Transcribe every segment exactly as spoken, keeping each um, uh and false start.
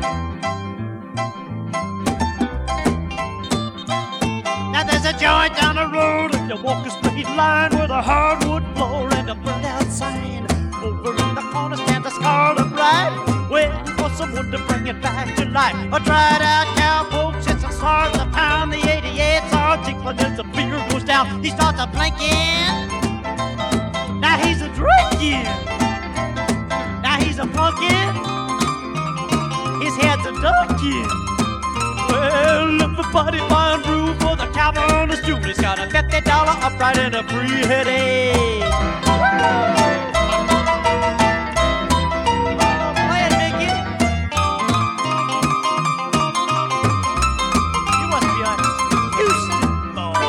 Now there's a joint down the road and you walk a straight line with a hardwood floor and a burned out sign. Over in the corner stands a Scarlet Ride, waiting for someone to bring it back to life. A dried out cowpoke sits and starts a pound. The eighty-eight's are tinkling as the beer goes down. He starts a blinking. Now he's a drinking. Now he's a funkin'. His head's a ducking. Well, everybody buying brew for the cowboy on the stool. He's got a fifty dollar upright and a free headache. Play it, Mickey. You must be a Houston boy.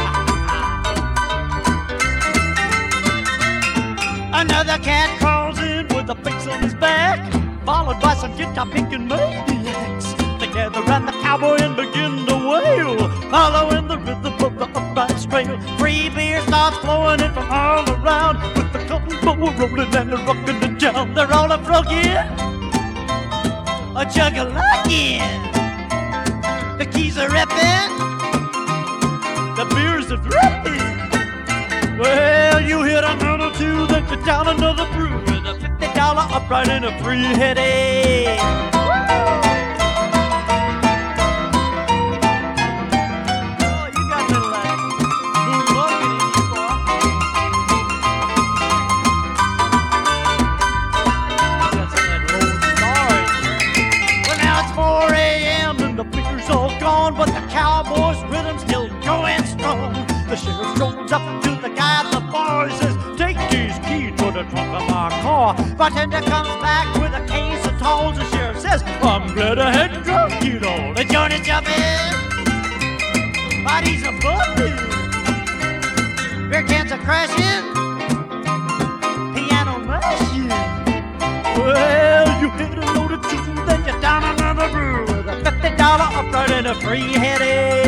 Another cat crawls in with a fix on his back, followed by some guitar picking maniacs. They gather round the cowboy and begin to wail, following the rhythm of the upright trail. Free beer starts flowing in from all around, with the cotton bowl rolling and the rocking the town. They're all a frogin', a jug of luckin'. The keys are ripping, the beers are dripping. Well, you hit another two, then you down another brew with a fifty dollar upright and a free headache. Oh, you got a little uh, moon looking in you, boy. That's that Lone Star in you. Well, now it's four a m and the beer's all gone, but the cowboy's rhythm's still going strong. The sheriff strolls up to the guy at the bar. He says, "Take these keys to the trunk of my car." Bartender comes back with a case of tolls. The sheriff says, "I'm glad I hadn't drunk you all." The joint is jumping, bodies are bumping, beer cans are crashing, piano mashing. Well, you hit a load of two, then you're down another brew with a fifty dollar upright and a free headache.